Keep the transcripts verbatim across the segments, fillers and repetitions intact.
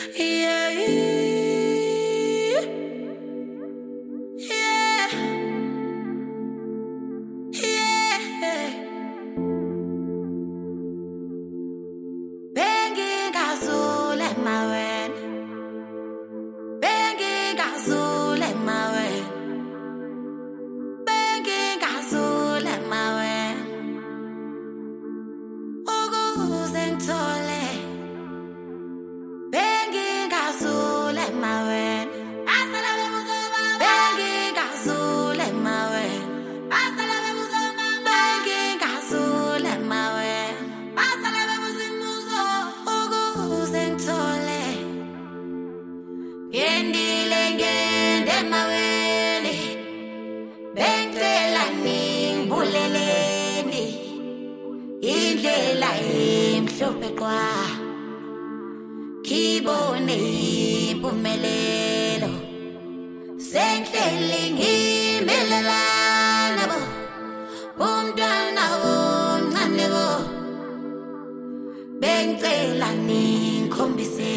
Yeah, yeah, yeah. Bengi gazule mawen, bengi gazule mawen, bengi gazule mawen. Ogu zentole, bengi gazule mawen. Asala bebuzoba, bengi gazule mawen. Asala bebuzoba, bengi gazule mawen. Asala bebuzimuzo, ogu zentole. Yendile ngende maweni, bengela nimbuleleni. Indlela imhlophe kwa kibone impumelelo senhleli ngimelelana bo umntwana omncane bo bengcela nikhombise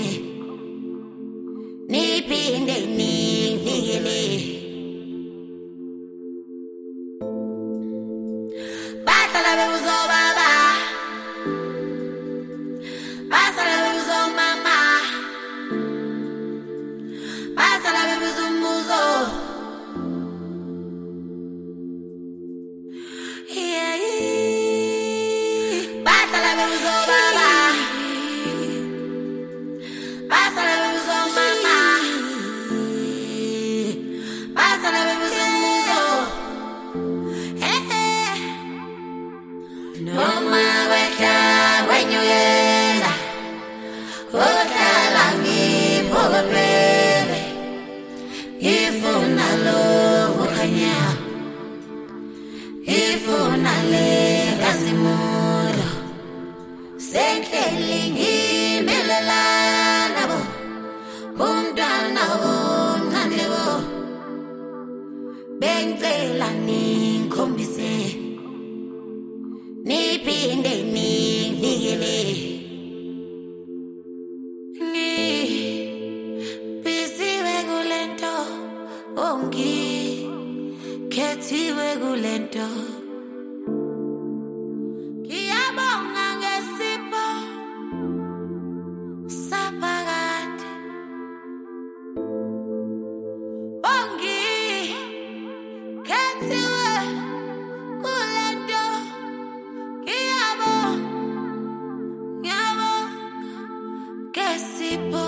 niphinde nivikele basala bebuzoba Basala bebuzo mama, basala bebuzo muzo. Yeah, basala bebuzo baba, basala bebuzo mama, basala bebuzo muzo. Hey, hey. No matter when you get. Okala ngiphokophele ifuna lo kukhanya ifuna le kasimulo senhleli ngimelelana bo umntwana omncane bo bengcela nikhombise niphinde nivikele Ongi khethiwe kulento Ngiyabonga ngesipho saphakade Ongi khethiwe kulento Ngiyabonga ngiyabonga ngesipho